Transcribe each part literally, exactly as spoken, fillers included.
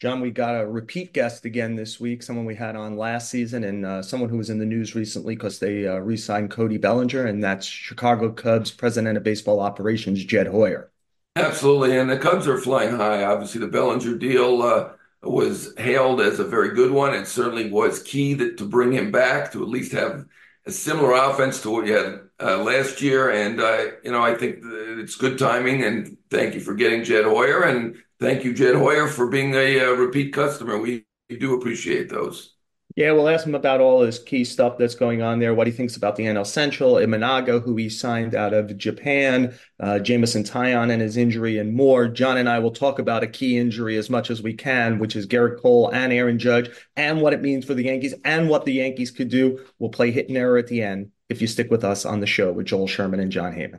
John, we got a repeat guest again this week, someone we had on last season, and uh, someone who was in the news recently because they uh, re-signed Cody Bellinger, and that's Chicago Cubs president of baseball operations, Jed Hoyer. Absolutely, and the Cubs are flying high. Obviously, the Bellinger deal uh, was hailed as a very good one. It certainly was key that to bring him back to at least have a similar offense to what you had uh, last year. And uh, you know, I think that it's good timing. And thank you for getting Jed Hoyer, and thank you, Jed Hoyer, for being a, uh repeat customer. We, we do appreciate those. Yeah, we'll ask him about all his key stuff that's going on there, what he thinks about the N L Central, Imanaga, who he signed out of Japan, uh, Jameson Taillon and his injury, and more. John and I will talk about a key injury as much as we can, which is Gerrit Cole and Aaron Judge, and what it means for the Yankees and what the Yankees could do. We'll play hit and error at the end if you stick with us on the show with Joel Sherman and John Heyman.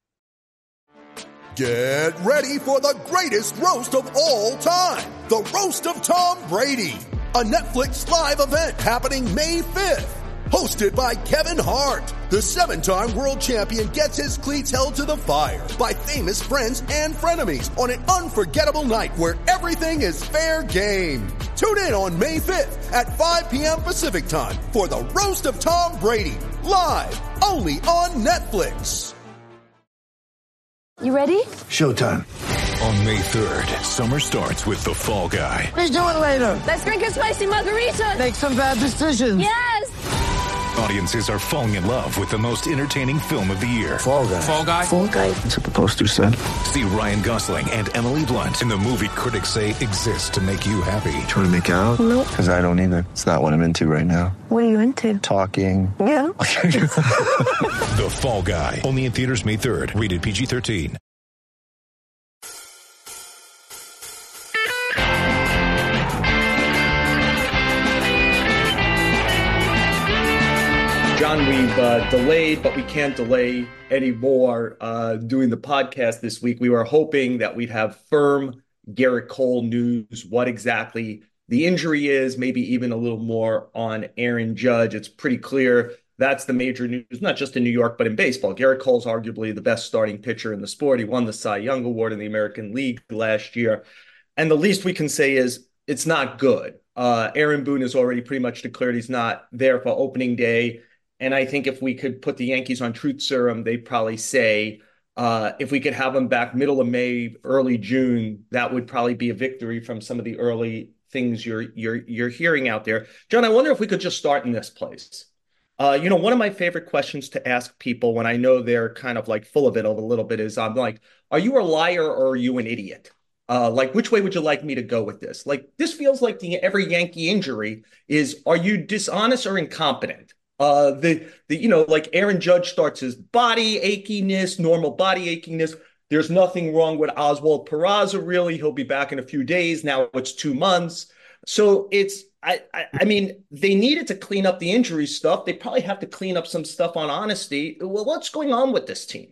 Get ready for the greatest roast of all time, the Roast of Tom Brady, a Netflix live event happening May fifth. Hosted by Kevin Hart, the seven-time world champion gets his cleats held to the fire by famous friends and frenemies on an unforgettable night where everything is fair game. Tune in on May fifth at five p.m. Pacific time for the Roast of Tom Brady, live only on Netflix. You ready? Showtime. On May third, summer starts with The Fall Guy. Let's do it later. Let's drink a spicy margarita. Make some bad decisions. Yes! Audiences are falling in love with the most entertaining film of the year. Fall Guy. Fall Guy? Fall Guy. That's what the poster said. See Ryan Gosling and Emily Blunt in the movie critics say exists to make you happy. Trying to make it out? Nope. Because I don't either. It's not what I'm into right now. What are you into? Talking. Yeah. The Fall Guy. Only in theaters May third. Rated P G thirteen. John, we've uh, delayed, but we can't delay anymore uh, doing the podcast this week. We were hoping that we'd have firm Gerrit Cole news, what exactly the injury is, maybe even a little more on Aaron Judge. It's pretty clear that's the major news, not just in New York, but in baseball. Gerrit Cole's arguably the best starting pitcher in the sport. He won the Cy Young Award in the American League last year. And the least we can say is it's not good. Uh, Aaron Boone has already pretty much declared he's not there for opening day. And I think if we could put the Yankees on truth serum, they'd probably say uh, if we could have them back middle of May, early June, that would probably be a victory from some of the early things you're you're you're hearing out there. John, I wonder if we could just start in this place. Uh, you know, one of my favorite questions to ask people when I know they're kind of like full of it a little bit is I'm like, are you a liar or are you an idiot? Uh, like, which way would you like me to go with this? Like, this feels like the every Yankee injury is, are you dishonest or incompetent? Uh, the, the, you know, like Aaron Judge starts his body achiness, normal body achiness. There's nothing wrong with Oswald Peraza, really. He'll be back in a few days. Now it's two months. So it's, I, I, I mean, they needed to clean up the injury stuff. They probably have to clean up some stuff on honesty. Well, what's going on with this team?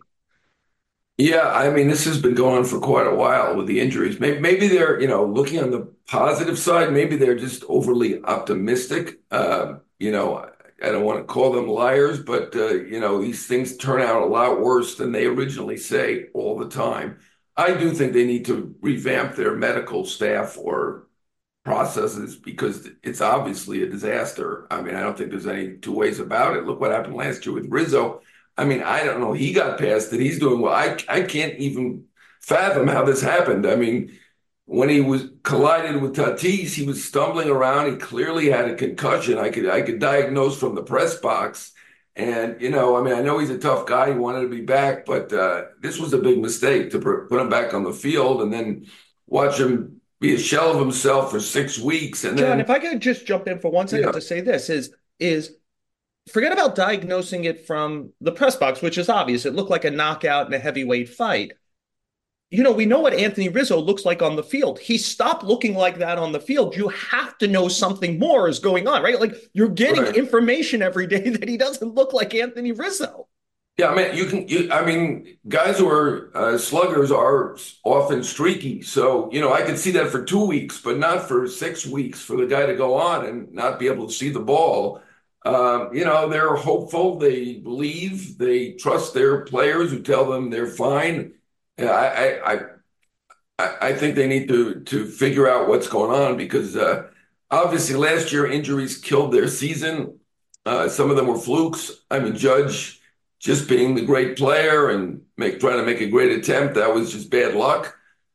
Yeah, I mean, this has been going on for quite a while with the injuries. Maybe, maybe they're, you know, looking on the positive side, maybe they're just overly optimistic. Uh, you know, I don't want to call them liars, but, uh, you know, these things turn out a lot worse than they originally say all the time. I do think they need to revamp their medical staff or processes because it's obviously a disaster. I mean, I don't think there's any two ways about it. Look what happened last year with Rizzo. I mean, I don't know. He got past it. He's doing well. I, I can't even fathom how this happened. I mean, when he was collided with Tatis, he was stumbling around. He clearly had a concussion. I could I could diagnose from the press box. And, you know, I mean, I know he's a tough guy. He wanted to be back, but uh, this was a big mistake to put him back on the field and then watch him be a shell of himself for six weeks. And John, then, if I could just jump in for one second yeah. to say this is, is forget about diagnosing it from the press box, which is obvious. It looked like a knockout in a heavyweight fight. You know, we know what Anthony Rizzo looks like on the field. He stopped looking like that on the field. You have to know something more is going on, right? Like you're getting Right. information every day that he doesn't look like Anthony Rizzo. Yeah, I mean, you can. You, I mean, guys who are uh, sluggers are often streaky. So, you know, I could see that for two weeks, but not for six weeks for the guy to go on and not be able to see the ball. Um, you know, they're hopeful. They believe. They trust their players who tell them they're fine. Yeah, I, I, I, I, I think they need to to figure out what's going on because uh, obviously last year injuries killed their season. Uh, some of them were flukes. I mean, Judge just being the great player and make trying to make a great attempt, that was just bad luck.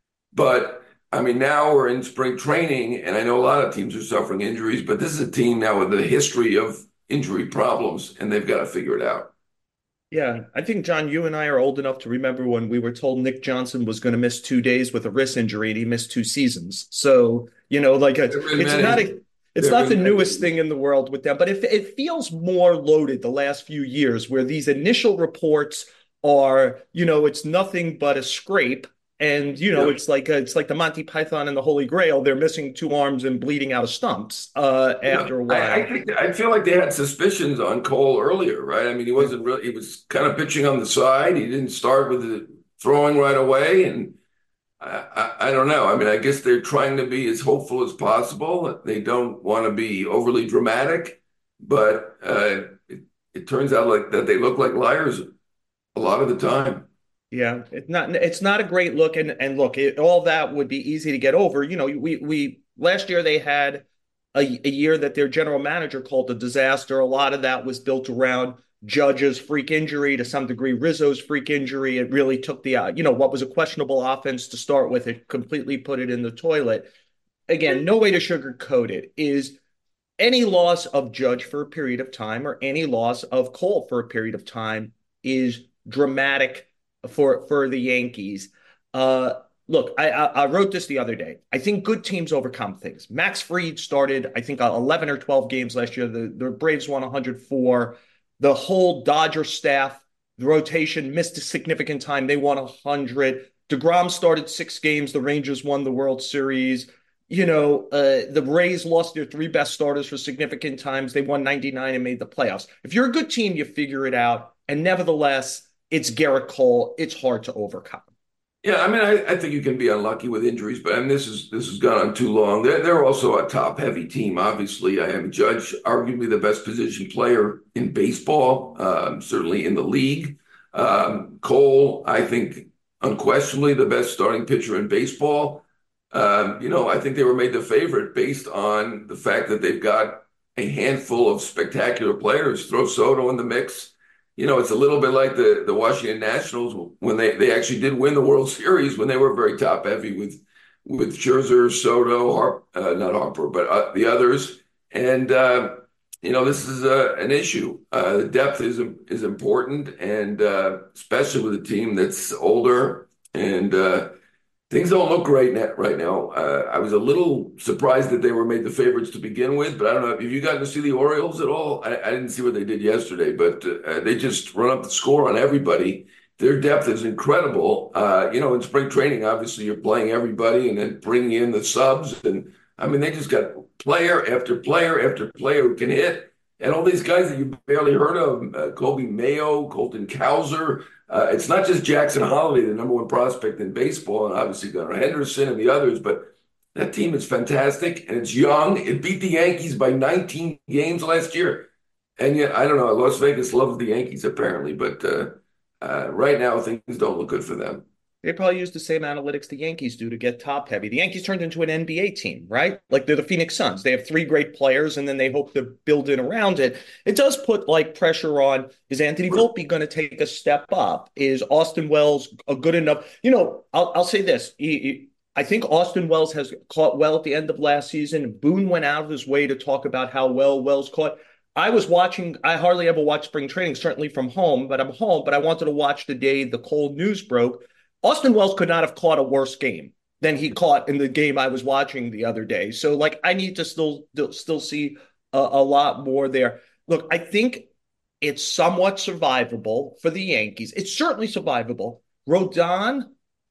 But I mean, now we're in spring training, and I know a lot of teams are suffering injuries, but this is a team now with a history of injury problems, and they've got to figure it out. Yeah, I think, John, you and I are old enough to remember when we were told Nick Johnson was going to miss two days with a wrist injury and he missed two seasons. So, you know, like a, it's many, not a it's not the newest many. thing in the world with them, but it, it feels more loaded the last few years where these initial reports are, you know, it's nothing but a scrape. And, you know, Yeah. it's like a, it's like the Monty Python and the Holy Grail. They're missing two arms and bleeding out of stumps uh, after a I, I while. think I feel like they had suspicions on Cole earlier, right? I mean, he wasn't really, he was kind of pitching on the side. He didn't start with the throwing right away. And I, I, I don't know. I mean, I guess they're trying to be as hopeful as possible. They don't want to be overly dramatic, but uh, it, it turns out like that they look like liars a lot of the time. Yeah, it's not it's not a great look, and and look, it, all that would be easy to get over. You know, we we last year they had a, a year that their general manager called a disaster. A lot of that was built around Judge's freak injury, to some degree Rizzo's freak injury. It really took the uh, you know what was a questionable offense to start with. It completely put it in the toilet. Again, no way to sugarcoat it. Is any loss of Judge for a period of time or any loss of Cole for a period of time is dramatic for for the Yankees. Uh, look, I, I, I wrote this the other day. I think good teams overcome things. Max Fried started, I think, uh, eleven or twelve games last year. The, the Braves won one hundred four. The whole Dodger staff, the rotation missed a significant time. They won one hundred. DeGrom started six games. The Rangers won the World Series. You know, uh, the Rays lost their three best starters for significant times. They won ninety-nine and made the playoffs. If you're a good team, you figure it out. And nevertheless, it's Gerrit Cole. It's hard to overcome. Yeah, I mean, I, I think you can be unlucky with injuries, but I mean, this is this has gone on too long. They're, they're also a top-heavy team. Obviously, I am Judge, arguably the best position player in baseball, um, certainly in the league. Um, Cole, I think, unquestionably the best starting pitcher in baseball. Um, you know, I think they were made the favorite based on the fact that they've got a handful of spectacular players. Throw Soto in the mix. You know, it's a little bit like the, the Washington Nationals when they, they actually did win the World Series when they were very top heavy with with Scherzer, Soto, Harp, uh, not Harper, but uh, the others. And uh, you know, this is uh, an issue. Uh, the depth is is important, and uh, especially with a team that's older and uh, things don't look great net right now. Uh, I was a little surprised that they were made the favorites to begin with, but I don't know. Have you gotten to see the Orioles at all? I, I didn't see what they did yesterday, but uh, they just run up the score on everybody. Their depth is incredible. Uh, you know, in spring training, obviously you're playing everybody and then bringing in the subs. And I mean, they just got player after player after player who can hit. And all these guys that you barely heard of, uh, Kobe Mayo, Colton Cowser. Uh, it's not just Jackson Holiday, the number one prospect in baseball, and obviously Gunnar Henderson and the others, but that team is fantastic and it's young. It beat the Yankees by nineteen games last year. And yet, I don't know, Las Vegas loves the Yankees apparently, but uh, uh, right now things don't look good for them. They probably use the same analytics the Yankees do to get top heavy. The Yankees turned into an N B A team, right? Like they're the Phoenix Suns. They have three great players and then they hope to build in around it. It does put like pressure on, is Anthony Volpe going to take a step up? Is Austin Wells a good enough? You know, I'll, I'll say this. He, he, I think Austin Wells has caught well at the end of last season. Boone went out of his way to talk about how well Wells caught. I was watching, I hardly ever watch spring training, certainly from home, but I'm home, but I wanted to watch the day the cold news broke. Austin Wells could not have caught a worse game than he caught in the game I was watching the other day. So, like, I need to still still see a, a lot more there. Look, I think it's somewhat survivable for the Yankees. It's certainly survivable. Rodon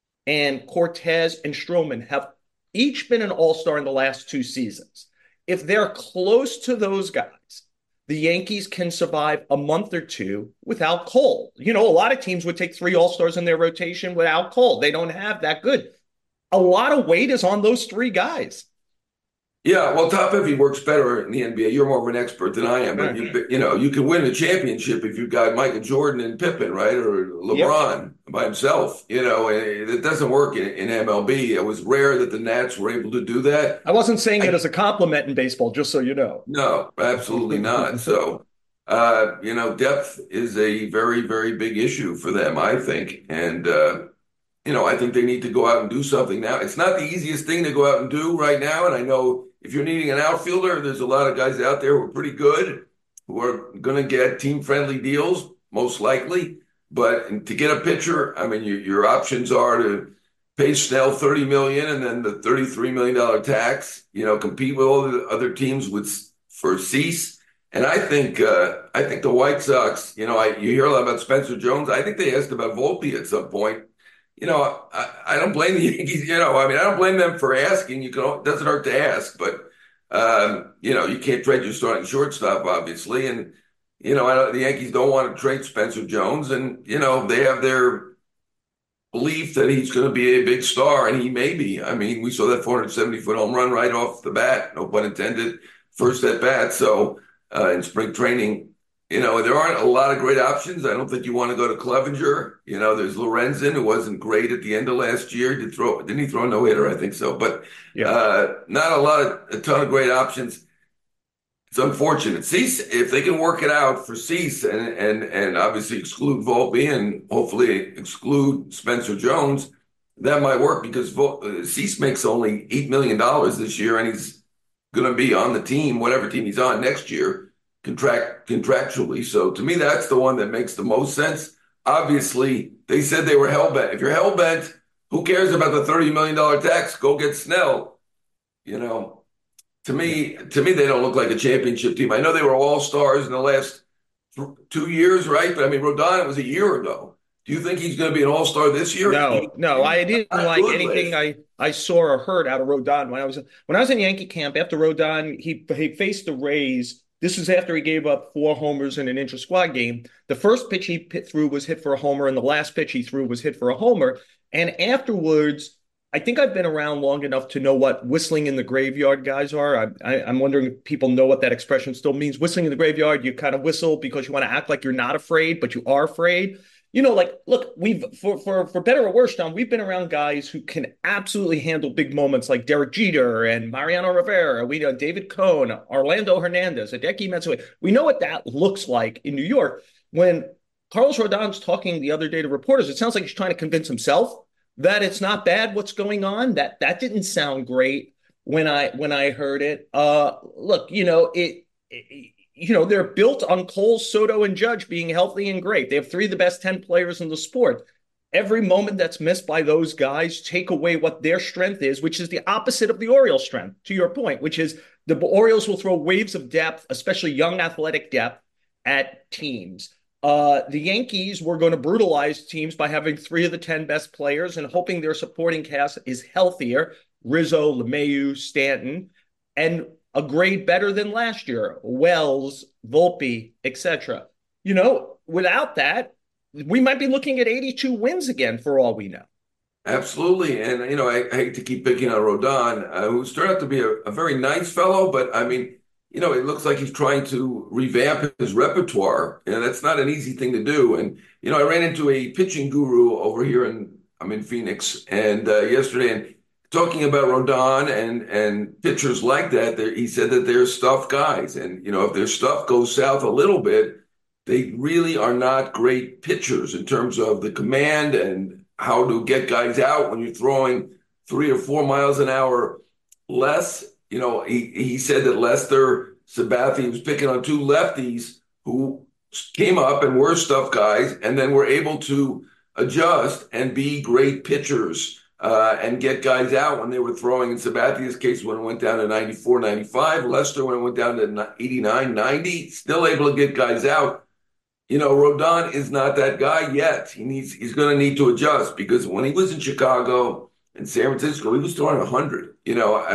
and Cortez and Stroman have each been an all-star in the last two seasons. If they're close to those guys, the Yankees can survive a month or two without Cole. You know, a lot of teams would take three All-Stars in their rotation without Cole. They don't have that good. A lot of weight is on those three guys. Yeah, well, top heavy works better in the N B A. You're more of an expert than I am, but Uh, you you know you can win a championship if you've got Michael Jordan and Pippen, right, or yep. LeBron by himself. You know, it, it doesn't work in, in M L B. It was rare that the Nats were able to do that. I wasn't saying it I, as a compliment in baseball, just so you know. no, absolutely not. So, uh, you know, depth is a very, very big issue for them, I think, and. Uh, you know, I think they need to go out and do something now. It's not the easiest thing to go out and do right now. And I know if you're needing an outfielder, there's a lot of guys out there who are pretty good, who are going to get team-friendly deals, most likely. But to get a pitcher, I mean, your, your options are to pay Snell thirty million dollars and then the thirty-three million dollars tax, you know, compete with all the other teams with for Cease. And I think uh, I think the White Sox, you know, I, you hear a lot about Spencer Jones. I think they asked about Volpe at some point. You know, I, I don't blame the Yankees. You know, I mean, I don't blame them for asking. You can, it doesn't hurt to ask, but um, you know, you can't trade your starting shortstop, obviously. And you know, I don't, the Yankees don't want to trade Spencer Jones, and you know, they have their belief that he's going to be a big star, and he may be. I mean, we saw that four hundred seventy foot home run right off the bat, no pun intended, first at bat. So uh, in spring training. You know, there aren't a lot of great options. I don't think you want to go to Clevenger. You know, there's Lorenzen, who wasn't great at the end of last year. Did throw? Didn't he throw a no-hitter? I think so. But Yeah. uh, not a lot of a ton of great options. It's unfortunate. Cease, if they can work it out for Cease and and and obviously exclude Volpe and hopefully exclude Spencer Jones, that might work because Vol- Cease makes only eight million dollars this year, and he's going to be on the team, whatever team he's on next year. Contract contractually. So to me, that's the one that makes the most sense. Obviously, they said they were hell-bent. If you're hell-bent, who cares about the thirty million dollars tax? Go get Snell. You know, to me, to me, they don't look like a championship team. I know they were all-stars in the last th- two years, right? But I mean, Rodon, it was a year ago. Do you think he's going to be an all-star this year? No, no, I didn't like anything list. I, I saw or heard out of Rodon when I was when I was in Yankee camp after Rodon. He he faced the Rays. This is after he gave up four homers in an intra-squad game. The first pitch he hit threw was hit for a homer, and the last pitch he threw was hit for a homer. And afterwards, I think I've been around long enough to know what whistling in the graveyard guys are. I, I, I'm wondering if people know what that expression still means. Whistling in the graveyard, you kind of whistle because you want to act like you're not afraid, but you are afraid. You know, like, look, we've, for for for better or worse, John, we've been around guys who can absolutely handle big moments like Derek Jeter and Mariano Rivera. We know David Cohn, Orlando Hernandez, Hideki Matsui. We know what that looks like in New York. When Carlos Rodon's talking the other day to reporters, it sounds like he's trying to convince himself that it's not bad what's going on. That that didn't sound great when I when I heard it. Uh, look, you know, it, it you know, they're built on Cole, Soto, and Judge being healthy and great. They have three of the best ten players in the sport. Every moment that's missed by those guys take away what their strength is, which is the opposite of the Orioles' strength, to your point, which is the Orioles will throw waves of depth, especially young athletic depth, at teams. Uh, the Yankees were going to brutalize teams by having three of the ten best players and hoping their supporting cast is healthier. Rizzo, LeMahieu, Stanton, and a grade better than last year, Wells, Volpe, et cetera. You know, without that, we might be looking at eighty-two wins again for all we know. Absolutely. And, you know, I, I hate to keep picking on Rodon, uh, who's turned out to be a, a very nice fellow, but I mean, you know, it looks like he's trying to revamp his repertoire, and that's not an easy thing to do. And, you know, I ran into a pitching guru over here in, I'm in Phoenix, and uh, yesterday, and talking about Rodon and and pitchers like that, he said that they're stuff guys. And, you know, if their stuff goes south a little bit, they really are not great pitchers in terms of the command and how to get guys out when you're throwing three or four miles an hour less. You know, he, he said that Lester Sabathia was picking on two lefties who came up and were stuff guys and then were able to adjust and be great pitchers. Uh, and get guys out when they were throwing. In Sabathia's case, when it went down to ninety-four, ninety-five, Lester, when it went down to eighty-nine, ninety, still able to get guys out. You know, Rodon is not that guy yet. He needs, he's going to need to adjust because when he was in Chicago and San Francisco, he was throwing one hundred. You know, I mean,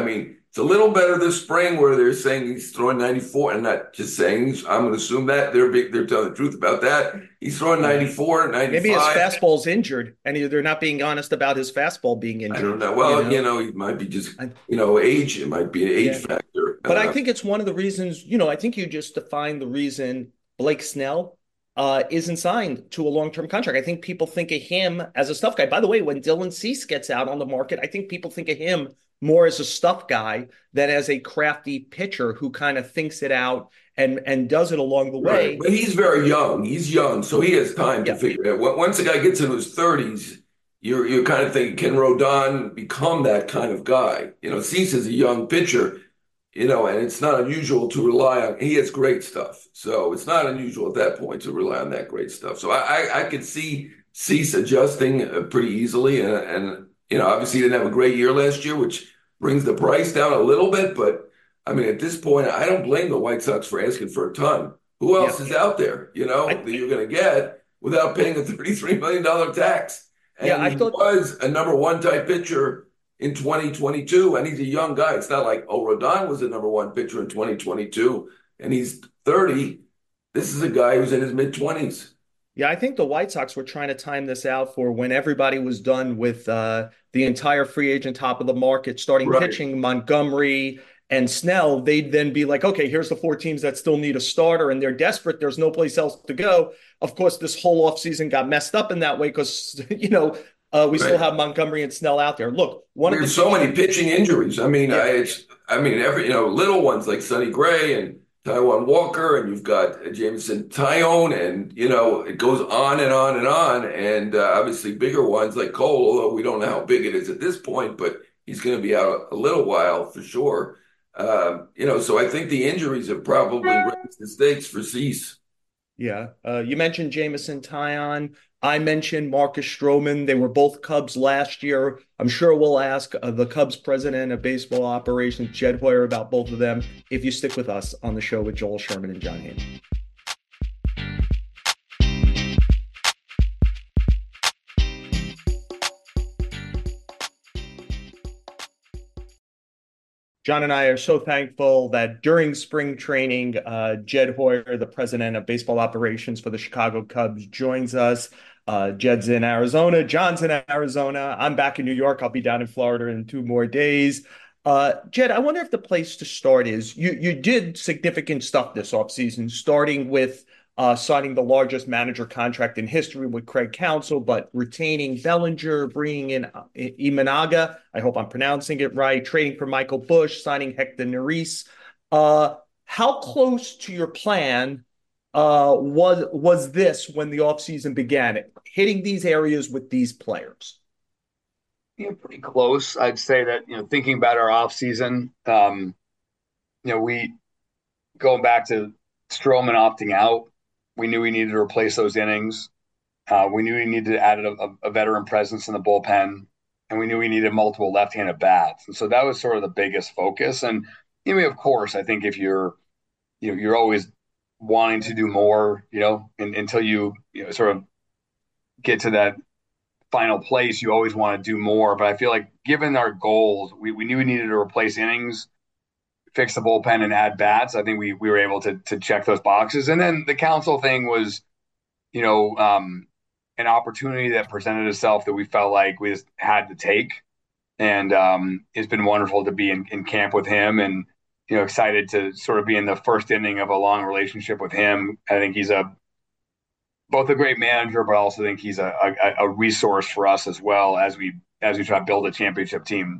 It's a little better this spring where they're saying he's throwing ninety-four, and not just saying, I'm going to assume that they're big, they're telling the truth about that. He's throwing ninety-four, Maybe his ninety-five. fastball's injured, and they're not being honest about his fastball being injured. I don't know. Well, you know, you know it might be just, you know, age. It might be an age Yeah. factor. But Uh, I think it's one of the reasons, you know, I think you just defined the reason Blake Snell uh, isn't signed to a long-term contract. I think people think of him as a stuff guy. By the way, when Dylan Cease gets out on the market, I think people think of him more as a stuff guy than as a crafty pitcher who kind of thinks it out and and does it along the way. Right. But he's very young. He's young, so he has time to Yeah. figure it out. Once a guy gets into his thirties, you're you're kind of thinking, can Rodon become that kind of guy? You know, Cease is a young pitcher, you know, and it's not unusual to rely on. He has great stuff, so it's not unusual at that point to rely on that great stuff. So I I, I could see Cease adjusting uh, pretty easily, and and you know, obviously he didn't have a great year last year, which brings the price down a little bit, but. I mean, at this point, I don't blame the White Sox for asking for a ton. Who else Yeah. is out there, you know, I- that you're going to get without paying a thirty-three million dollars tax? And Yeah, I he thought- was a number one type pitcher in twenty twenty-two, and he's a young guy. It's not like, oh, Rodon was a number one pitcher in twenty twenty-two, and he's thirty. This is a guy who's in his mid-twenties. Yeah, I think the White Sox were trying to time this out for when everybody was done with uh, the entire free agent top of the market, starting Right. pitching, Montgomery and Snell. They'd then be like, okay, here's the four teams that still need a starter, and they're desperate. There's no place else to go. Of course, this whole offseason got messed up in that way because, you know, uh, we still Right. have Montgomery and Snell out there. Look, one of the There's so many pitching injuries. I mean, Yeah. I, it's, I mean, every, you know, little ones like Sonny Gray and Taiwan Walker, and you've got Jameson Taillon, and, you know, it goes on and on and on. And uh, obviously bigger ones like Cole, although we don't know how big it is at this point, but he's going to be out a, a little while for sure. Um, you know, so I think the injuries have probably raised the stakes for Cease. Yeah. Uh, you mentioned Jameson Taillon. I mentioned Marcus Stroman. They were both Cubs last year. I'm sure we'll ask uh, the Cubs president of baseball operations, Jed Hoyer, about both of them if you stick with us on the show with Joel Sherman and John Heyman. John and I are so thankful that during spring training, uh, Jed Hoyer, the president of baseball operations for the Chicago Cubs, joins us. Uh, Jed's in Arizona. John's in Arizona. I'm back in New York. I'll be down in Florida in two more days. Uh, Jed, I wonder if the place to start is you, you did significant stuff this offseason, starting with uh, signing the largest manager contract in history with Craig Counsell, but retaining Bellinger, bringing in uh, Imanaga. I hope I'm pronouncing it right. Trading for Michael Busch, signing Hector Neris. Uh, how close to your plan uh, was was this when the offseason began? Hitting these areas with these players. Yeah, pretty close. I'd say that, you know, thinking about our offseason, um, you know, we going back to Stroman opting out, we knew we needed to replace those innings. Uh, we knew we needed to add a, a veteran presence in the bullpen, and we knew we needed multiple left-handed bats. And so that was sort of the biggest focus. And, you know, of course, I think if you're, you know, you're always wanting to do more, you know, and, until you, you know, sort of get to that final place, you always want to do more. But I feel like given our goals, we, we knew we needed to replace innings, fix the bullpen, and add bats. I think we we were able to to check those boxes. And then the Counsell thing was, you know, um, an opportunity that presented itself that we felt like we just had to take. And um, it's been wonderful to be in, in camp with him, and, you know, excited to sort of be in the first inning of a long relationship with him. I think he's a both a great manager, but I also think he's a, a, a resource for us as well as we as we try to build a championship team.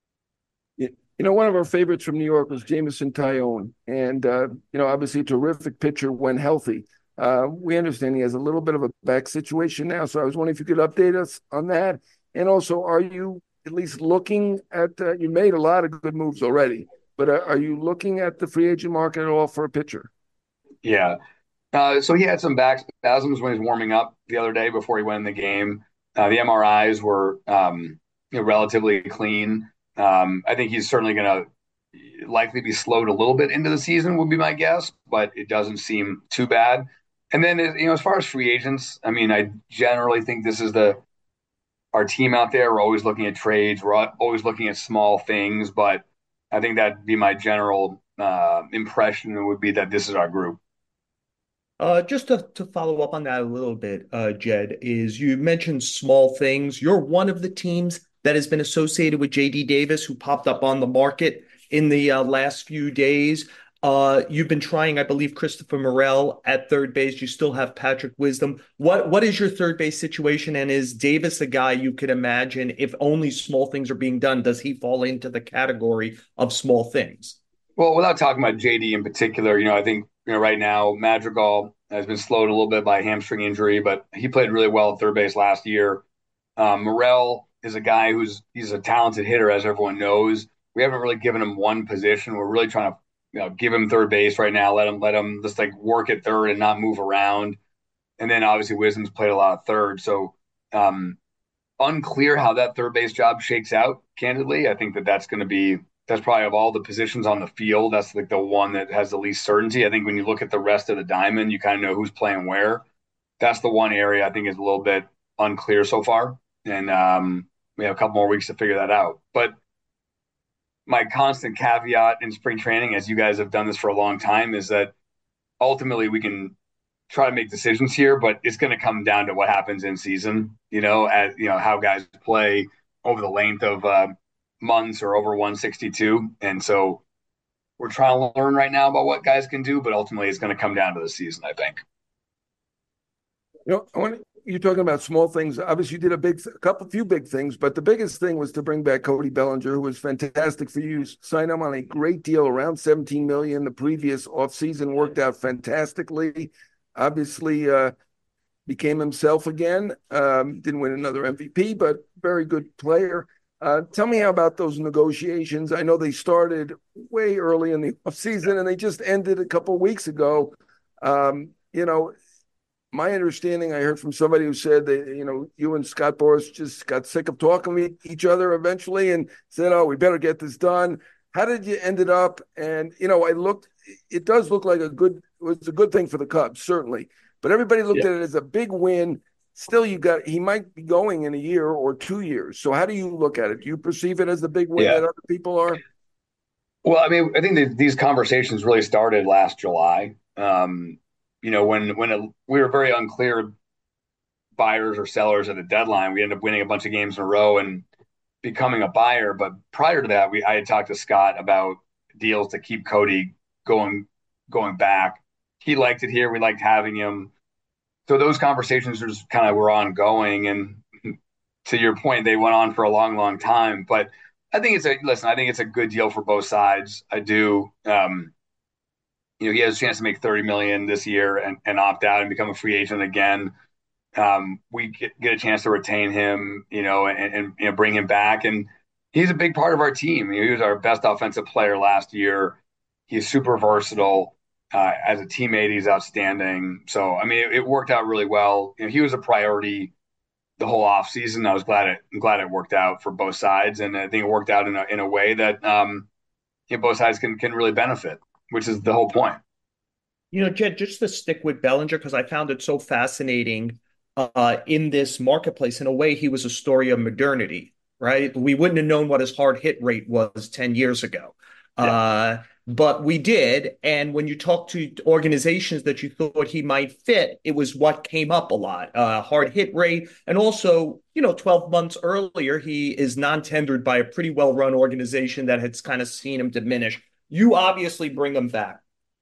You know, one of our favorites from New York was Jameson Taillon, and uh, you know, obviously a terrific pitcher when healthy. Uh, we understand he has a little bit of a back situation now, so I was wondering if you could update us on that. And also, are you at least looking at? Uh, you made a lot of good moves already, but are, are you looking at the free agent market at all for a pitcher? Yeah. Uh, so he had some back spasms when he was warming up the other day before he went in the game. Uh, the M R Is were um, you know, relatively clean. Um, I think he's certainly going to likely be slowed a little bit into the season, would be my guess, but it doesn't seem too bad. And then, you know, as far as free agents, I mean, I generally think this is the our team out there. We're always looking at trades. We're always looking at small things, but I think that'd be my general uh, impression would be that this is our group. Uh, just to, to follow up on that a little bit, uh, Jed, is you mentioned small things. You're one of the teams that has been associated with J D Davis, who popped up on the market in the uh, last few days. Uh, you've been trying, I believe, Christopher Morel at third base. You still have Patrick Wisdom. What what is your third base situation? And is Davis a guy you could imagine if only small things are being done? Does he fall into the category of small things? Well, without talking about J D in particular, you know, I think you know right now Madrigal has been slowed a little bit by a hamstring injury, but he played really well at third base last year. Um, Morel is a guy who's he's a talented hitter, as everyone knows. We haven't really given him one position. We're really trying to you know give him third base right now. Let him let him just like work at third and not move around. And then obviously Wisdom's played a lot of third, so um, unclear how that third base job shakes out. Candidly, I think that that's going to be that's probably of all the positions on the field, that's like the one that has the least certainty. I think when you look at the rest of the diamond, you kind of know who's playing where. That's the one area I think is a little bit unclear so far, and um, we have a couple more weeks to figure that out. But my constant caveat in spring training, as you guys have done this for a long time, is that ultimately we can try to make decisions here, but it's going to come down to what happens in season. You know, as you know how guys play over the length of uh, months or over one sixty-two, and so we're trying to learn right now about what guys can do, but ultimately it's going to come down to the season, I think. You know, I want you're talking about small things. Obviously, you did a big, a couple, few big things, but the biggest thing was to bring back Cody Bellinger, who was fantastic for you. Signed him on a great deal, around seventeen million dollars. The previous offseason worked out fantastically. Obviously, uh, became himself again. Um, didn't win another M V P, but very good player. Uh, tell me how about those negotiations. I know they started way early in the offseason and they just ended a couple of weeks ago. Um, you know, my understanding, I heard from somebody who said that, you know, you and Scott Boras just got sick of talking to each other eventually and said, oh, we better get this done. How did you end it up? And, you know, I looked, it does look like a good, it was a good thing for the Cubs, certainly. But everybody looked yeah. at it as a big win. Still, you got, he might be going in a year or two years. So how do you look at it? Do you perceive it as the big win yeah. that other people are? Well, I mean, I think that these conversations really started last July. Um, you know, when when it, we were very unclear buyers or sellers at the deadline, we ended up winning a bunch of games in a row and becoming a buyer. But prior to that, we I had talked to Scott about deals to keep Cody going going back. He liked it here. We liked having him. So those conversations just kind of were ongoing. And to your point, they went on for a long, long time. But I think it's a listen. I think it's a good deal for both sides. I do. Um, you know, he has a chance to make thirty million dollars this year and, and opt out and become a free agent again. Um, we get, get a chance to retain him, you know, and, and you know, bring him back. And he's a big part of our team. You know, he was our best offensive player last year. He's super versatile. Uh, as a teammate, he's outstanding. So, I mean, it, it worked out really well. You know, he was a priority the whole offseason. I was glad it I'm glad it worked out for both sides. And I think it worked out in a in a way that um, you know, both sides can can really benefit, which is the whole point. You know, Jed, just to stick with Bellinger, because I found it so fascinating uh, in this marketplace. In a way, he was a story of modernity, right? We wouldn't have known what his hard hit rate was ten years ago. Yeah. Uh, but we did. And when you talk to organizations that you thought he might fit, it was what came up a lot, uh, hard hit rate. And also, you know, twelve months earlier, he is non-tendered by a pretty well-run organization that has kind of seen him diminish. You obviously bring him back.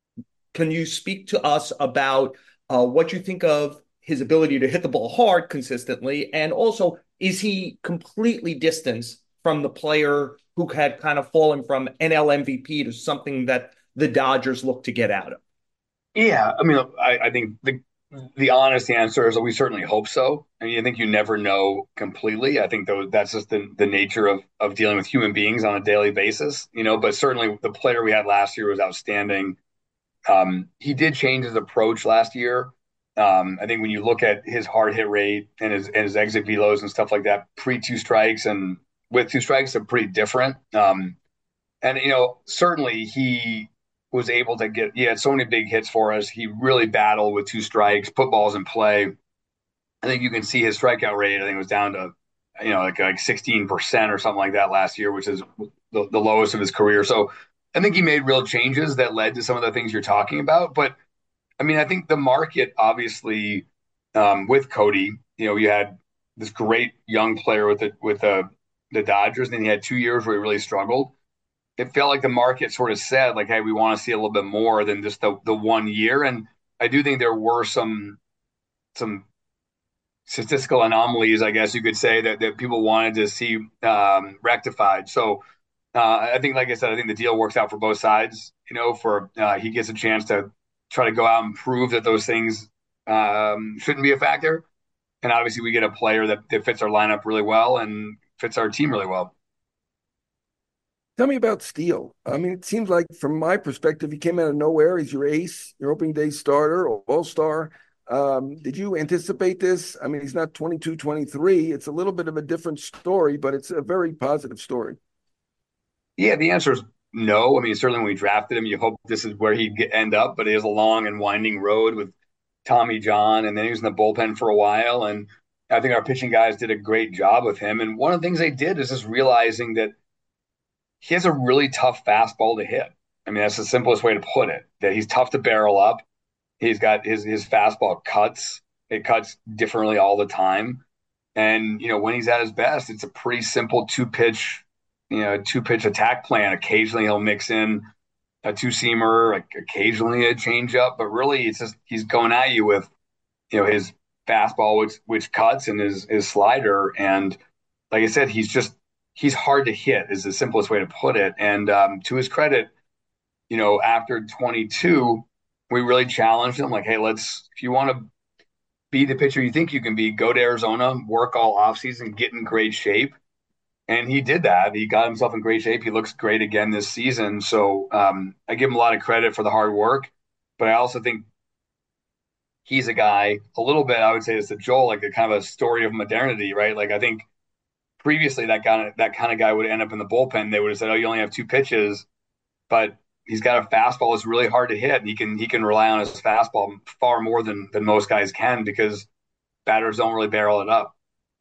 Can you speak to us about uh, what you think of his ability to hit the ball hard consistently? And also, is he completely distanced from the player who had kind of fallen from N L M V P to something that the Dodgers look to get out of? Yeah, I mean, I, I think the the honest answer is that we certainly hope so. I mean, I think you never know completely. I think though that's just the, the nature of of dealing with human beings on a daily basis, you know. But certainly, the player we had last year was outstanding. Um, he did change his approach last year. Um, I think when you look at his hard hit rate and his and his exit velos and stuff like that, pre two strikes and with two strikes are pretty different. Um, and, you know, certainly he was able to get, he had so many big hits for us. He really battled with two strikes, put balls in play. I think you can see his strikeout rate, I think it was down to, you know, like, like sixteen percent or something like that last year, which is the, the lowest of his career. So I think he made real changes that led to some of the things you're talking about. But I mean, I think the market obviously um, with Cody, you know, you had this great young player with the with the the Dodgers, and then he had two years where he really struggled. It felt like the market sort of said, like, hey, we want to see a little bit more than just the the one year. And I do think there were some some statistical anomalies, I guess you could say, that, that people wanted to see um, rectified. So uh, I think, like I said, I think the deal works out for both sides. You know, for uh, he gets a chance to try to go out and prove that those things um, shouldn't be a factor. And obviously, we get a player that, that fits our lineup really well and fits our team really well. Tell me about Steele. I mean, it seems like, from my perspective, he came out of nowhere. He's your ace, your opening day starter, all-star. Um, did you anticipate this? I mean, he's not twenty-two, twenty-three. It's a little bit of a different story, but it's a very positive story. Yeah, the answer is no. I mean, certainly when we drafted him, you hope this is where he'd get, end up, but it is a long and winding road with Tommy John, and then he was in the bullpen for a while. And I think our pitching guys did a great job with him. And one of the things they did is just realizing that he has a really tough fastball to hit. I mean, that's the simplest way to put it, that he's tough to barrel up. He's got his, his fastball cuts. It cuts differently all the time. And, you know, when he's at his best, it's a pretty simple two pitch, you know, two pitch attack plan. Occasionally he'll mix in a two seamer, like occasionally a changeup, but really it's just, he's going at you with, you know, his fastball, which, which cuts, and his, his slider. And like I said, he's just, he's hard to hit is the simplest way to put it. And um, to his credit, you know, after twenty-two, we really challenged him, like, hey, let's, if you want to be the pitcher you think you can be, go to Arizona, work all offseason, get in great shape. And he did that. He got himself in great shape. He looks great again this season. So um, I give him a lot of credit for the hard work. But I also think he's a guy, a little bit, I would say it's a Joel, like a kind of a story of modernity, right? Like, I think previously that kind of, that kind of guy would end up in the bullpen. They would have said, oh, you only have two pitches. But he's got a fastball that's really hard to hit. And he can he can rely on his fastball far more than than most guys can, because batters don't really barrel it up.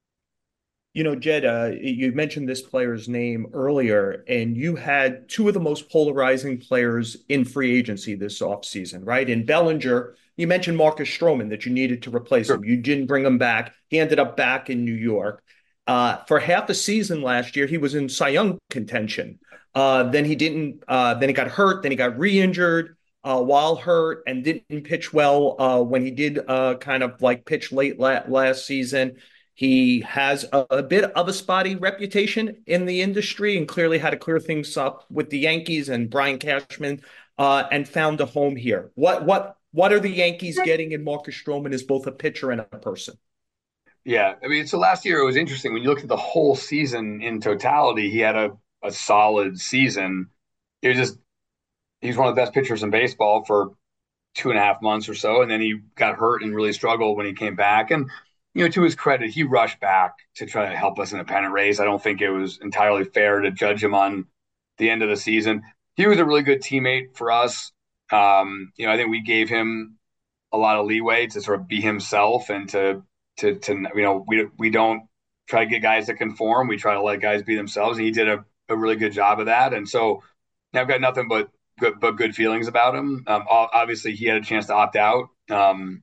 You know, Jed, uh, you mentioned this player's name earlier, and you had two of the most polarizing players in free agency this offseason, right? In Bellinger, you mentioned Marcus Stroman, that you needed to replace Sure. him. You didn't bring him back. He ended up back in New York. Uh, for half the season last year, he was in Cy Young contention. Uh, then he didn't. Uh, then he got hurt. Then he got re-injured uh, while hurt, and didn't pitch well uh, when he did uh, kind of like pitch late la- last season. He has a, a bit of a spotty reputation in the industry, and clearly had to clear things up with the Yankees and Brian Cashman, uh, and found a home here. What what what are the Yankees getting in Marcus Stroman as both a pitcher and a person? Yeah, I mean, so last year it was interesting when you looked at the whole season in totality. He had a, a solid season. It was just he's one of the best pitchers in baseball for two and a half months or so, and then he got hurt and really struggled when he came back. And you know, to his credit, he rushed back to try to help us in a pennant race. I don't think it was entirely fair to judge him on the end of the season. He was a really good teammate for us. Um, you know, I think we gave him a lot of leeway to sort of be himself, and to to to you know, we we don't try to get guys to conform. We try to let guys be themselves, and he did a, a really good job of that. And so now I've got nothing but good but good feelings about him. Um, obviously, he had a chance to opt out. Um,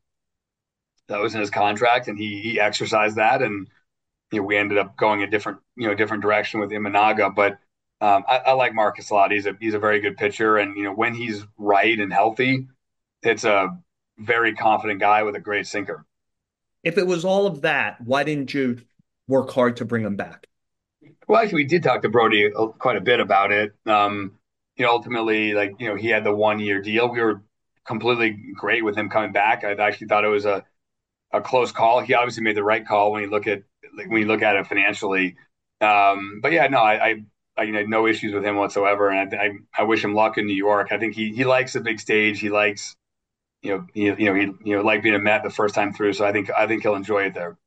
that was in his contract, and he he exercised that, and you know, we ended up going a different you know different direction with Imanaga. But um, I, I like Marcus a lot. He's a he's a very good pitcher, and you know, when he's right and healthy, it's a very confident guy with a great sinker. If it was all of that, why didn't you work hard to bring him back? Well, actually, we did talk to Brody quite a bit about it. Um, you know, ultimately, like you know, he had the one year deal. We were completely great with him coming back. I actually thought it was a a close call. He obviously made the right call when you look at when you look at it financially. Um, but yeah, no, I, I, I you know, no issues with him whatsoever, and I, I, I wish him luck in New York. I think he he likes the big stage. He likes, you know, he, you know, he you know, liked being a Met the first time through. So I think I think he'll enjoy it there.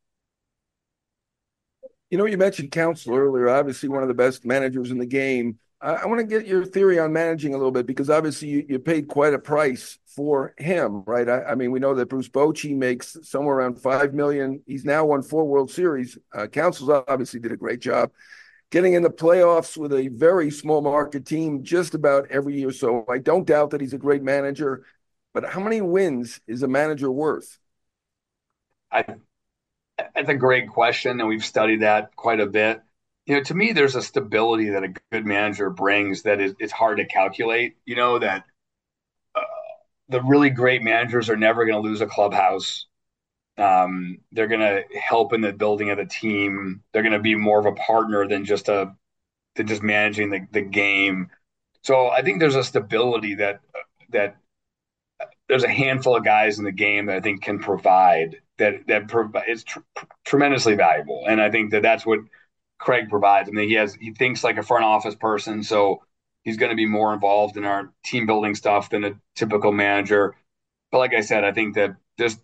You know, you mentioned Counsell earlier, obviously one of the best managers in the game. I, I want to get your theory on managing a little bit, because obviously you, you paid quite a price for him, right? I, I mean, we know that Bruce Bochy makes somewhere around five million dollars. He's now won four World Series. Uh, Counsell's obviously did a great job. getting in the playoffs with a very small market team just about every year. So I don't doubt that he's a great manager, but how many wins is a manager worth? I, that's a great question, and we've studied that quite a bit. You know, to me, there's a stability that a good manager brings that is it's hard to calculate. You know that uh, the really great managers are never going to lose a clubhouse. Um, they're going to help in the building of the team. They're going to be more of a partner than just a than just managing the, the game. So I think there's a stability that that there's a handful of guys in the game that I think can provide that that prov- is tr- tremendously valuable, and I think that that's what Craig provides. I mean, he has he thinks like a front office person, so he's going to be more involved in our team building stuff than a typical manager. But like I said, I think that just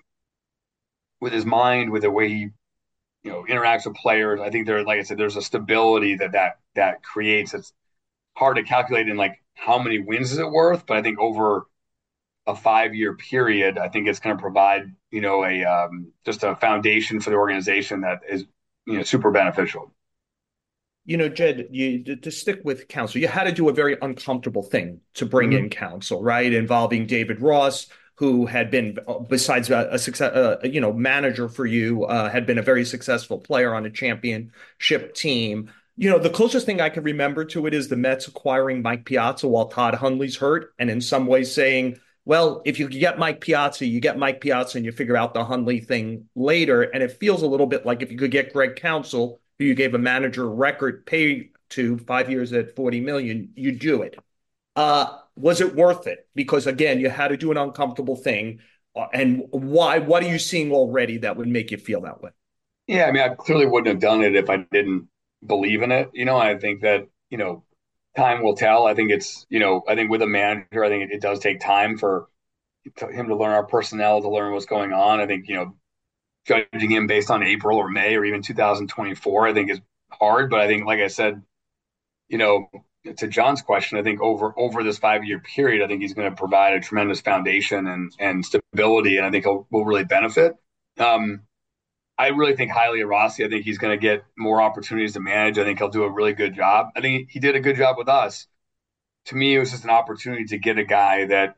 with his mind, with the way he you know interacts with players, I think there, like I said, there's a stability that that that creates. It's hard to calculate in like how many wins is it worth, but I think over a five year period, I think it's going to provide you know a um, just a foundation for the organization that is you know super beneficial. You know, Jed, you to stick with Counsell, you had to do a very uncomfortable thing to bring mm-hmm. in Counsell, right? Involving David Ross, who had been, besides a, a success, uh, you know, manager for you, uh, had been a very successful player on a championship team. You know, the closest thing I can remember to it is the Mets acquiring Mike Piazza while Todd Hundley's hurt, and in some ways saying, well, if you get Mike Piazza, you get Mike Piazza, and you figure out the Hundley thing later. And it feels a little bit like if you could get Greg Counsell, who you gave a manager record pay to five years at forty million dollars, you do it. Uh, was it worth it? Because again, you had to do an uncomfortable thing. Uh, and why? What are you seeing already that would make you feel that way? Yeah, I mean, I clearly wouldn't have done it if I didn't believe in it. You know, I think that, you know, time will tell. I think it's, you know, I think with a manager, I think it, it does take time for him to learn our personnel, to learn what's going on. I think, you know, judging him based on April or May or even two thousand twenty-four, I think is hard. But I think, like I said, you know, to John's question, I think over over this five year period, I think he's going to provide a tremendous foundation and and stability, and I think he'll will really benefit. Um, I really think highly of Rossi. I think he's going to get more opportunities to manage. I think he'll do a really good job. I think he did a good job with us. To me, it was just an opportunity to get a guy that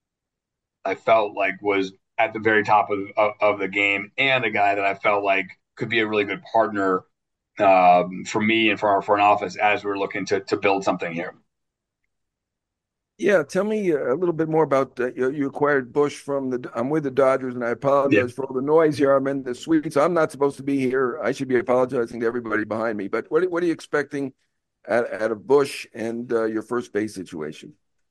I felt like was at the very top of, of, of the game, and a guy that I felt like could be a really good partner um, for me and for our front office as we're looking to to build something here. Yeah, tell me a little bit more about uh, you, you acquired Bush from the. I'm with the Dodgers, and I apologize yeah. for all the noise here. I'm in the suite, so I'm not supposed to be here. I should be apologizing to everybody behind me. But what what are you expecting out, out of Bush and uh, your first base situation?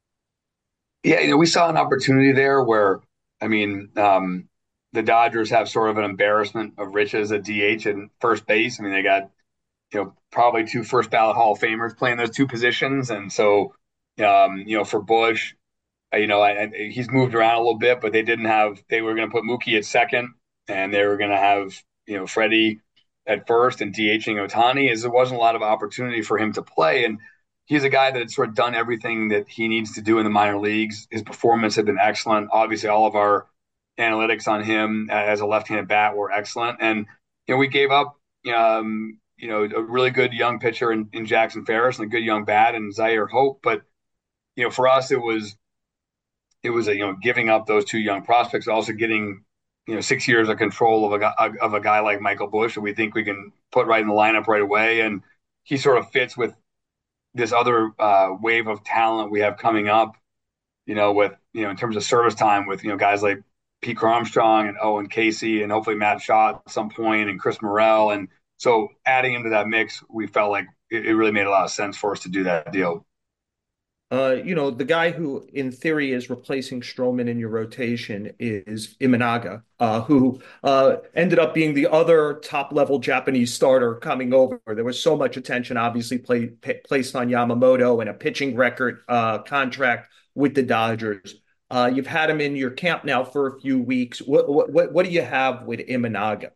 Yeah, you know, we saw an opportunity there where, I mean, um, the Dodgers have sort of an embarrassment of riches at D H and first base. I mean, they got, you know, probably two first ballot Hall of Famers playing those two positions, and so. Um, you know, for Bush, uh, you know, I, I, he's moved around a little bit, but they didn't have. They were going to put Mookie at second, and they were going to have you know Freddie at first and DHing Ohtani. As there wasn't a lot of opportunity for him to play, and he's a guy that had sort of done everything that he needs to do in the minor leagues. His performance had been excellent. Obviously, all of our analytics on him as a left-handed bat were excellent, and you know, we gave up. Um, you know, a really good young pitcher in, in Jackson Ferris and a good young bat in Zaire Hope, but you know, for us, it was, it was a, you know, giving up those two young prospects, also getting, you know, six years of control of a of a guy like Michael Bush, that we think we can put right in the lineup right away, and he sort of fits with this other uh, wave of talent we have coming up. You know, with you know, in terms of service time, with you know, guys like Pete Armstrong and Owen Casey, and hopefully Matt Shaw at some point, and Chris Morrell, and so adding him to that mix, we felt like it, it really made a lot of sense for us to do that deal. Uh, you know, the guy who, in theory, is replacing Stroman in your rotation is Imanaga, uh, who uh, ended up being the other top-level Japanese starter coming over. There was so much attention, obviously, play, p- placed on Yamamoto and a pitching record uh, contract with the Dodgers. Uh, you've had him in your camp now for a few weeks. What what what do you have with Imanaga?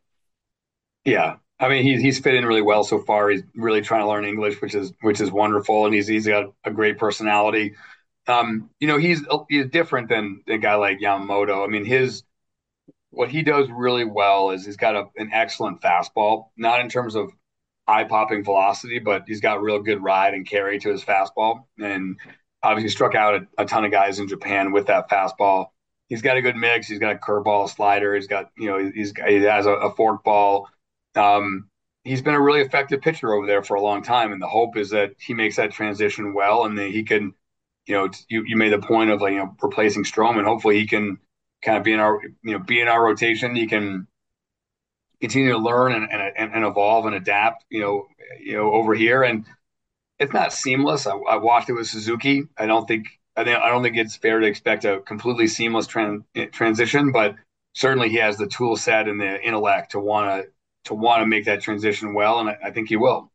Yeah. I mean, he's he's fit in really well so far. He's really trying to learn English, which is which is wonderful, and he's he's got a great personality. Um, you know, he's he's different than a guy like Yamamoto. I mean, his what he does really well is he's got a, an excellent fastball, not in terms of eye-popping velocity, but he's got real good ride and carry to his fastball. And obviously struck out a, a ton of guys in Japan with that fastball. He's got a good mix. He's got a curveball, a slider. He's got, you know, he's he has a, a fork ball. Um, he's been a really effective pitcher over there for a long time. And the hope is that he makes that transition well, and that he can, you know, you, you made the point of, like, you know, replacing Stroman. Hopefully he can kind of be in our, you know, be in our rotation. He can continue to learn and, and, and evolve and adapt, you know, you know, over here. And it's not seamless. I, I watched it with Suzuki. I don't think I think I don't think it's fair to expect a completely seamless tran- transition, but certainly he has the tool set and the intellect to want to to want to make that transition well, and I, I think he will.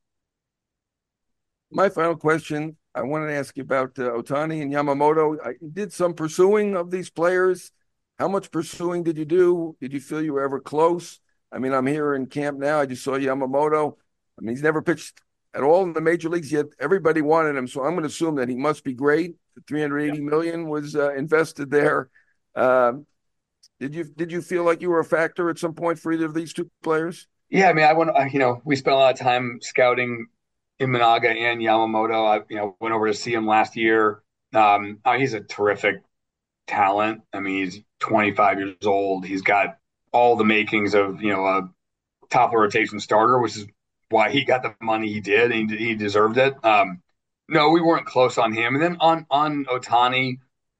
My final question, I wanted to ask you about uh, Ohtani and Yamamoto. I did some pursuing of these players. How much pursuing did you do? Did you feel you were ever close? I mean, I'm here in camp now. I just saw Yamamoto. I mean, he's never pitched at all in the major leagues, yet everybody wanted him. So I'm going to assume that he must be great. The three hundred eighty million was uh, invested there. Um, did you did you feel like you were a factor at some point for either of these two players? Yeah, I mean, I went. You know, we spent a lot of time scouting Imanaga and Yamamoto. I, you know, went over to see him last year. Um, oh, he's a terrific talent. I mean, he's twenty-five years old. He's got all the makings of, you know, a top of rotation starter, which is why he got the money he did. And he, he deserved it. Um, no, we weren't close on him. And then on on Ohtani,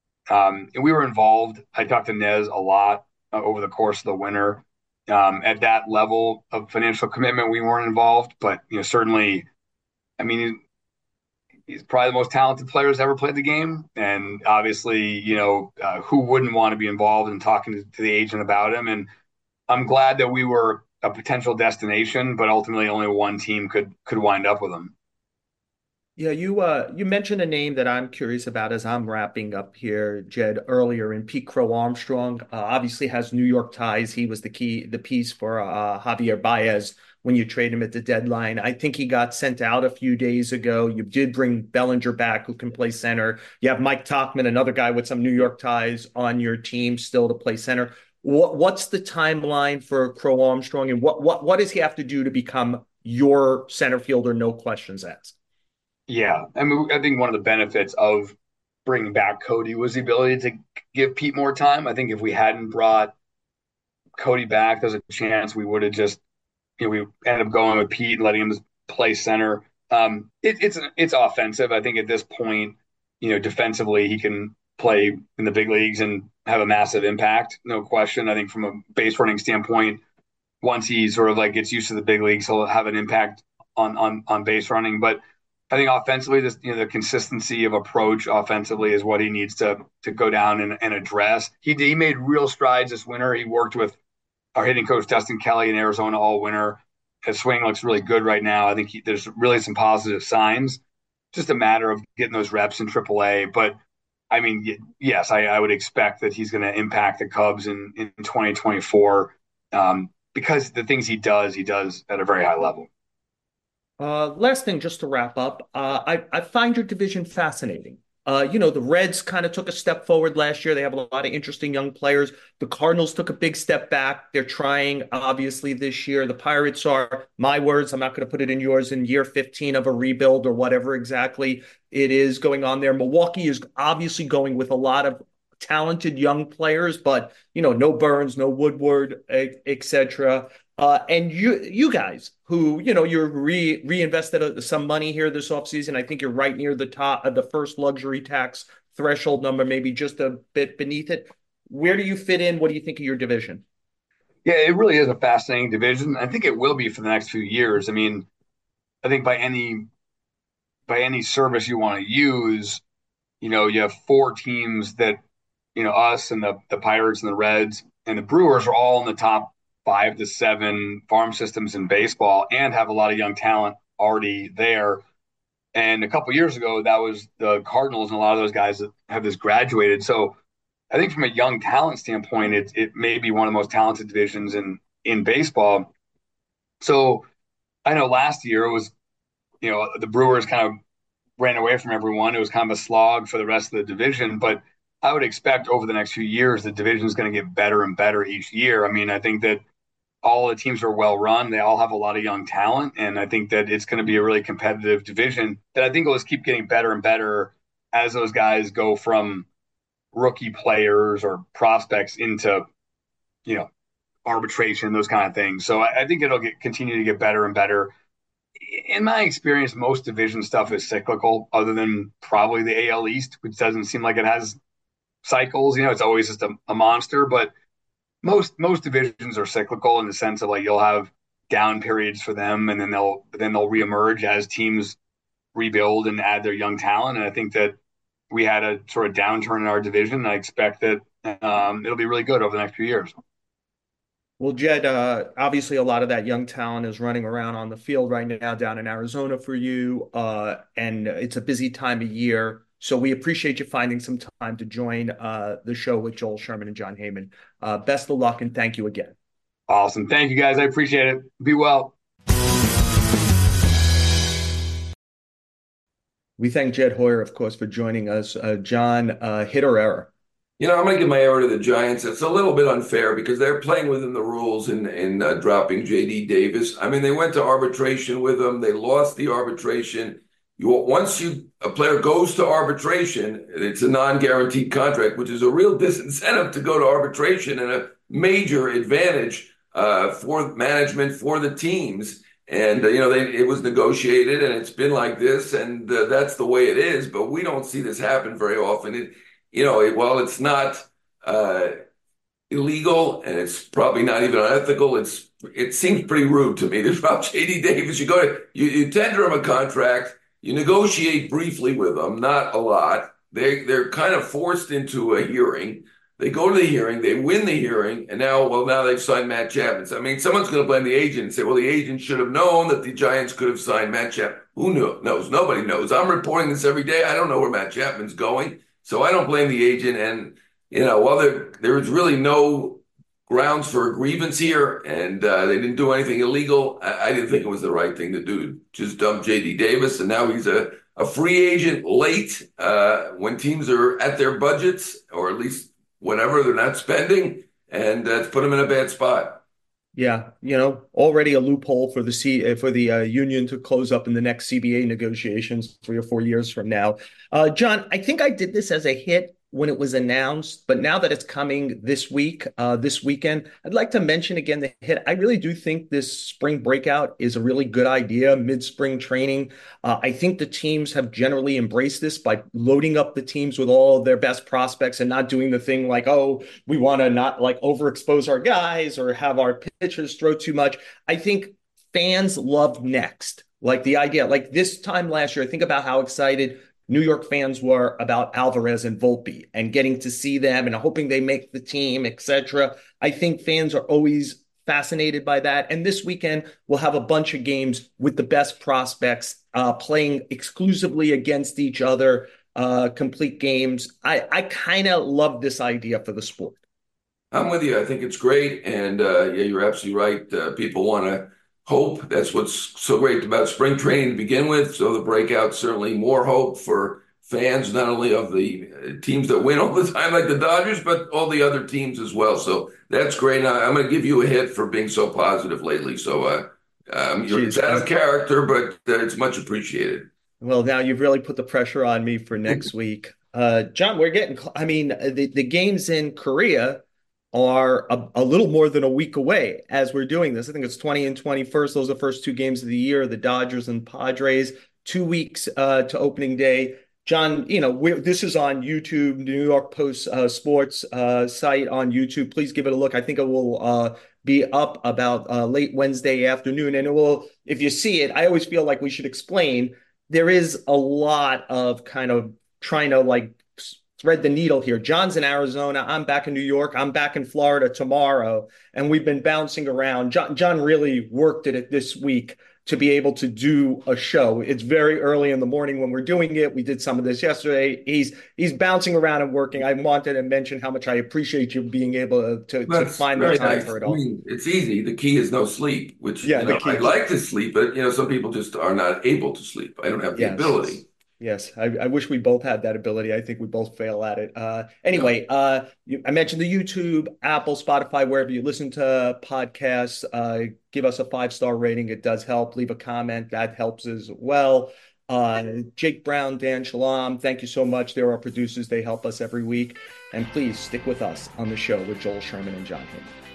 um, we were involved. I talked to Nez a lot uh, over the course of the winter. Um, at that level of financial commitment, we weren't involved. But, you know, certainly, I mean, he's probably the most talented player who's ever played the game. And obviously, you know, uh, who wouldn't want to be involved in talking to, to the agent about him? And I'm glad that we were a potential destination, but ultimately only one team could could wind up with him. Yeah, you uh you mentioned a name that I'm curious about as I'm wrapping up here, Jed, earlier, in Pete Crow Armstrong. Uh, obviously has New York ties. He was the key, the piece for uh, Javier Baez when you trade him at the deadline. I think he got sent out a few days ago. You did bring Bellinger back, who can play center. You have Mike Tauchman, another guy with some New York ties, on your team still to play center. What what's the timeline for Crow Armstrong, and what what what does he have to do to become your center fielder? No questions asked. Yeah, I mean, I think one of the benefits of bringing back Cody was the ability to give Pete more time. I think if we hadn't brought Cody back, there's a chance we would have just, you know, we ended up going with Pete and letting him play center. Um, it, it's it's offensive. I think at this point, you know, defensively he can play in the big leagues and have a massive impact, no question. I think from a base running standpoint, once he sort of like gets used to the big leagues, he'll have an impact on on on base running. But I think offensively, this, you know, the consistency of approach offensively is what he needs to to go down and, and address. He he made real strides this winter. He worked with our hitting coach Dustin Kelly in Arizona all winter. His swing looks really good right now. I think he, there's really some positive signs. Just a matter of getting those reps in triple A. But I mean, yes, I, I would expect that he's going to impact the Cubs in in twenty twenty-four um, because the things he does, he does at a very high level. Uh, last thing, just to wrap up, uh, I, I find your division fascinating. Uh, you know, the Reds kind of took a step forward last year. They have a lot of interesting young players. The Cardinals took a big step back. They're trying, obviously, this year. The Pirates are, my words, I'm not going to put it in yours, in year fifteen of a rebuild or whatever exactly it is going on there. Milwaukee is obviously going with a lot of talented young players, but, you know, no Burns, no Woodward, et cetera. Uh, and you you guys who, you know, you're re reinvested a, some money here this offseason. I think you're right near the top of the first luxury tax threshold number, maybe just a bit beneath it. Where do you fit in? What do you think of your division? Yeah, it really is a fascinating division. I think it will be for the next few years. I mean, I think by any by any service you want to use, you know, you have four teams that, you know, us and the the Pirates and the Reds and the Brewers are all in the top five to seven farm systems in baseball and have a lot of young talent already there. And a couple of years ago, that was the Cardinals, and a lot of those guys have just graduated. So I think from a young talent standpoint, it it may be one of the most talented divisions in in baseball. So I know last year it was, you know, the Brewers kind of ran away from everyone. It was kind of a slog for the rest of the division, but I would expect over the next few years, the division is going to get better and better each year. I mean, I think that all the teams are well run. They all have a lot of young talent, and I think that it's going to be a really competitive division that I think will just keep getting better and better as those guys go from rookie players or prospects into, you know, arbitration, those kind of things. So I, I think it'll get continue to get better and better. In my experience, most division stuff is cyclical, other than probably the A L East, which doesn't seem like it has cycles. You know, it's always just a, a monster, but most most divisions are cyclical in the sense of like you'll have down periods for them, and then they'll then they'll reemerge as teams rebuild and add their young talent. And I think that we had a sort of downturn in our division. And I expect that um, it'll be really good over the next few years. Well, Jed, uh, obviously a lot of that young talent is running around on the field right now down in Arizona for you, uh, and it's a busy time of year. So we appreciate you finding some time to join uh, the show with Joel Sherman and Jon Heyman. Uh, best of luck, and thank you again. Awesome. Thank you, guys. I appreciate it. Be well. We thank Jed Hoyer, of course, for joining us. Uh, John, uh, hit or error? You know, I'm going to give my error to the Giants. It's a little bit unfair because they're playing within the rules in, in uh, dropping J D Davis. I mean, they went to arbitration with him. They lost the arbitration. You, once you a player goes to arbitration, it's a non-guaranteed contract, which is a real disincentive to go to arbitration and a major advantage uh, for management, for the teams. And, uh, you know, they, it was negotiated, and it's been like this, and uh, that's the way it is. But we don't see this happen very often. It, you know, it, while it's not uh, illegal and it's probably not even unethical, it's it seems pretty rude to me to drop J D Davis. You go to you, you tender him a contract, you negotiate briefly with them, not a lot. They they're kind of forced into a hearing. They go to the hearing, they win the hearing, and now, well, now they've signed Matt Chapman. I mean, someone's going to blame the agent and say, well, the agent should have known that the Giants could have signed Matt Chapman. Who knew? knows? Nobody knows. I'm reporting this every day. I don't know where Matt Chapman's going. So I don't blame the agent. And, you know, while there, there's really no grounds for a grievance here, and uh, they didn't do anything illegal, I, I didn't think it was the right thing to do. Just dump J D Davis, and now he's a, a free agent late uh, when teams are at their budgets, or at least whatever they're not spending, and that's put them in a bad spot. Yeah, you know, already a loophole for the C for the uh, union to close up in the next C B A negotiations three or four years from now. Uh, John, I think I did this as a hit when it was announced, but now that it's coming this week, uh, this weekend, I'd like to mention again the hit. I really do think this spring breakout is a really good idea, mid-spring training. Uh, I think the teams have generally embraced this by loading up the teams with all of their best prospects and not doing the thing like, oh, we want to not like overexpose our guys or have our pitchers throw too much. I think fans love next. Like the idea, like this time last year, think about how excited New York fans were about Alvarez and Volpe and getting to see them and hoping they make the team, et cetera. I think fans are always fascinated by that. And this weekend, we'll have a bunch of games with the best prospects uh, playing exclusively against each other, uh, complete games. I, I kind of love this idea for the sport. I'm with you. I think it's great. And uh, yeah, you're absolutely right. Uh, people want to hope. That's what's so great about spring training to begin with. So the breakout, certainly more hope for fans, not only of the teams that win all the time like the Dodgers, but all the other teams as well. So that's great. Now, I'm going to give you a hit for being so positive lately. So uh, um, you're Jeez, out of character, but uh, it's much appreciated. Well, now you've really put the pressure on me for next week. Uh, John, we're getting, I mean, the, the games in Korea are a, a little more than a week away as we're doing this. I think it's twenty and twenty-first. Those are the first two games of the year, the Dodgers and Padres, two weeks uh, to opening day. John, you know, we're, this is on YouTube, New York Post uh, sports uh, site on YouTube. Please give it a look. I think it will uh, be up about uh, late Wednesday afternoon. And it will, if you see it, I always feel like we should explain, there is a lot of kind of trying to like thread the needle here. John's in Arizona. I'm back in New York. I'm back in Florida tomorrow. And we've been bouncing around. John, John really worked at it this week to be able to do a show. It's very early in the morning when we're doing it. We did some of this yesterday. He's he's bouncing around and working. I wanted to mention how much I appreciate you being able to, to find the time nice. for it all. I mean, it's easy. The key is no sleep, which yeah, you know, I'd like to sleep, but you know, some people just are not able to sleep. I don't have the yes. ability. Yes, I, I wish we both had that ability. I think we both fail at it. Uh, anyway, uh, you, I mentioned the YouTube, Apple, Spotify, wherever you listen to podcasts. Uh, give us a five star rating. It does help. Leave a comment. That helps as well. Uh, Jake Brown, Dan Shalom, thank you so much. They're our producers. They help us every week. And please stick with us on the show with Joel Sherman and John Hill.